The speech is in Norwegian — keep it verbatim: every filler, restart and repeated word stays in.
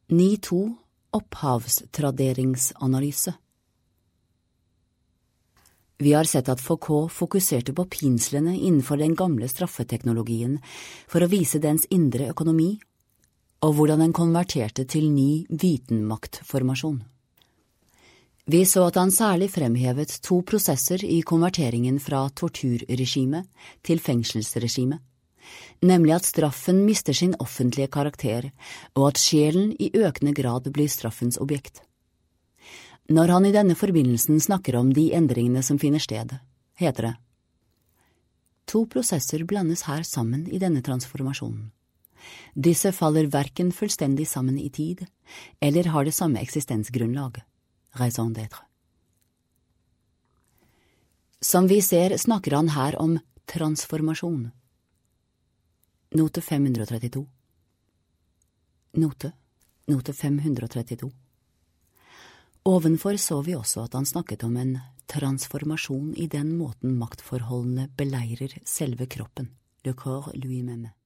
ni to Opphavstraderingsanalyse. Vi har sett at Foucault fokuserte på pinslene innenfor den gamle straffeteknologien for å vise dens indre økonomi, og hvordan den konverterte til ny vitenmaktformasjon. Vi så at han særlig fremhevet to prosesser i konverteringen fra torturregime til fengselsregime, nemlig at straffen mister sin offentlige karakter, og at sjelen i økende grad blir straffens objekt. Når han i denne forbindelsen snakker om de endringene som finner sted, heter det: To prosesser blandes her sammen i denne transformasjonen. Disse faller hverken fullstendig sammen i tid, eller har det samme eksistensgrunnlag, raison d'être. Som vi ser snakker han her om transformasjon. Note fem hundre trettito. Note, note fem hundre trettito. Ovenfor så vi også at han snakket om en transformasjon i den måten maktforholdene beleirer selve kroppen, le corps lui-même.